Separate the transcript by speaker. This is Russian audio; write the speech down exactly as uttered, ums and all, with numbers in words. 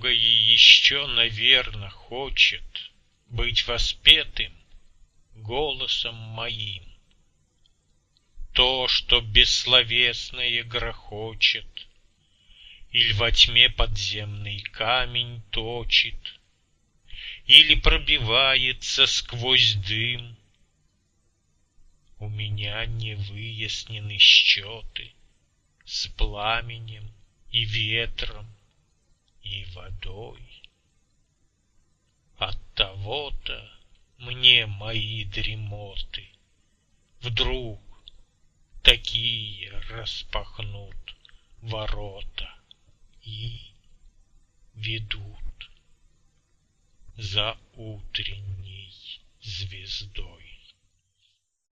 Speaker 1: многое еще, наверно, хочет быть воспетым голосом моим. То, что бессловесное грохочет, или во тьме подземный камень точит, или пробивается сквозь дым. У меня не выяснены счеты с пламенем и ветром и водой. Оттого-то мне мои дремоты вдруг такие распахнут ворота и ведут за утренней звездой.